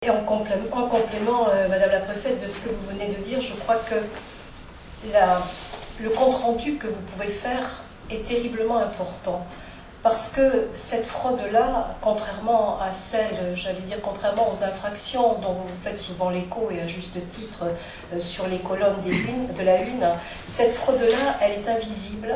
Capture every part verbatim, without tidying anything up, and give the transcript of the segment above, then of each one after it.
Et en complément, en complément euh, Madame la Préfète, de ce que vous venez de dire, je crois que la, le compte-rendu que vous pouvez faire est terriblement important. Parce que cette fraude-là, contrairement à celle, j'allais dire, contrairement aux infractions dont vous vous faites souvent l'écho, et à juste titre, euh, sur les colonnes des unes, de la une, cette fraude-là, elle est invisible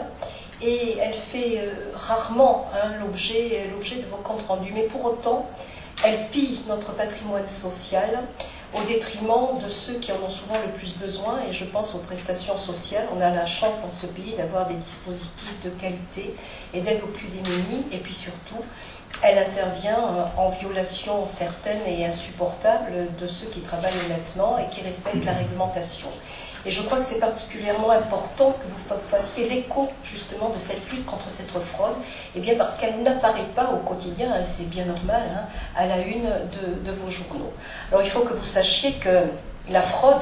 et elle fait euh, rarement hein, l'objet, l'objet de vos comptes rendus. Mais pour autant, elle pille notre patrimoine social au détriment de ceux qui en ont souvent le plus besoin, et je pense aux prestations sociales. On a la chance dans ce pays d'avoir des dispositifs de qualité et d'aide aux plus démunis, et puis surtout, elle intervient en violation certaine et insupportable de ceux qui travaillent honnêtement et qui respectent la réglementation. Et je crois que c'est particulièrement important que vous fassiez l'écho justement de cette lutte contre cette fraude, et bien parce qu'elle n'apparaît pas au quotidien, et c'est bien normal, hein, à la une de, de vos journaux. Alors il faut que vous sachiez que la fraude,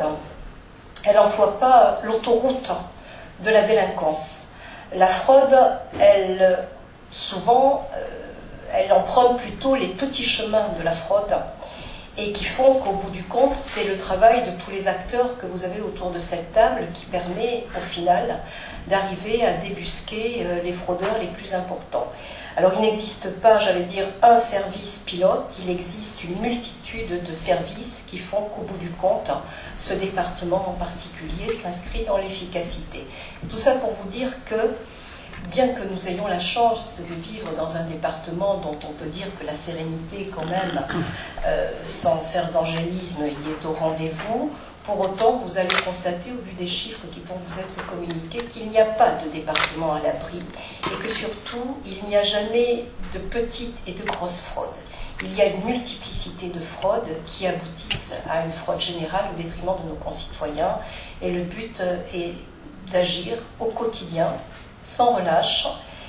elle n'emploie pas l'autoroute de la délinquance. La fraude, elle, souvent, euh, elle emprunte plutôt les petits chemins de la fraude, et qui font qu'au bout du compte, c'est le travail de tous les acteurs que vous avez autour de cette table qui permet, au final, d'arriver à débusquer les fraudeurs les plus importants. Alors, il n'existe pas, j'allais dire, un service pilote, il existe une multitude de services qui font qu'au bout du compte, ce département en particulier s'inscrit dans l'efficacité. Tout ça pour vous dire que, bien que nous ayons la chance de vivre dans un département dont on peut dire que la sérénité, quand même, euh, sans faire d'angélisme, y est au rendez-vous, pour autant, vous allez constater, au vu des chiffres qui vont vous être communiqués, qu'il n'y a pas de département à l'abri, et que surtout, il n'y a jamais de petites et de grosses fraudes. Il y a une multiplicité de fraudes qui aboutissent à une fraude générale au détriment de nos concitoyens, et le but est d'agir au quotidien, sans relâche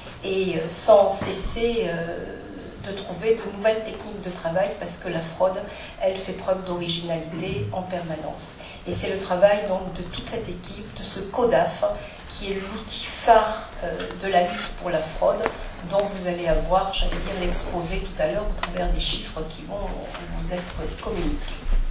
et sans cesser euh, de trouver de nouvelles techniques de travail, parce que la fraude, elle fait preuve d'originalité en permanence. Et c'est le travail donc de toute cette équipe, de ce CODAF, qui est l'outil phare euh, de la lutte pour la fraude, dont vous allez avoir, j'allais dire, l'exposé tout à l'heure au travers des chiffres qui vont vous être communiqués.